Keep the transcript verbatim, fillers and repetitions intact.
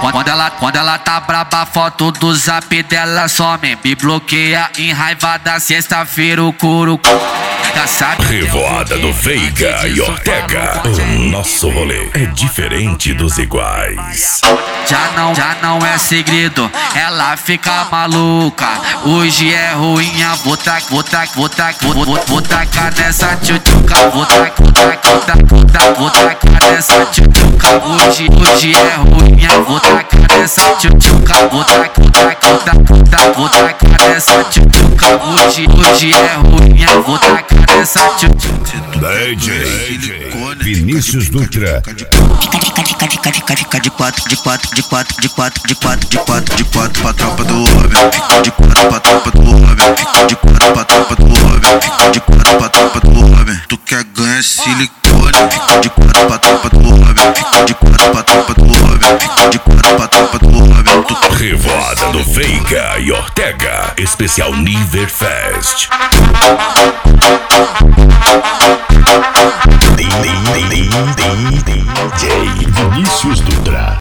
Quando ela, quando ela tá braba, foto do zap dela some. Me bloqueia em raiva da sexta-feira, o couro. Já sabe. Revoada do Veiga e Ortega. O nosso rolê é diferente dos iguais. Já não, já não é segredo, ela fica maluca. Hoje é ruinha, vou tac, vou tac, vou tac, vou, vou, vou tacar nessa tchutchuca. Vou tac, vou tac, vou tac, vou tac, vou tacar nessa tchutchuca. Hoje, hoje é ruinha, vou tacar nessa tchutchuca. Vou tac, vou tac, vou tac, vou tac, vou tacar nessa tchutchuca. Hoje, hoje é ruinha, vou tacar nessa tchutchuca. D J Vinícius Dutra. Fica, fica, fica, fica, fica, fica de quatro, de quatro, de quatro, de quatro, de quatro, de quatro, de quatro pra tropa do homem. Fica de quatro pra tropa do homem. Fica de quatro pra tropa do homem. Fica de quatro pra tropa do homem. Tu quer ganhar silicone? Fica de quatro pra tropa do homem. Fica de quatro pra tropa do homem. Fica de quatro pra tropa do homem. Tu... Revoada do Veiga e Ortega. Especial Niver Fest. D J Vinícius Dutra.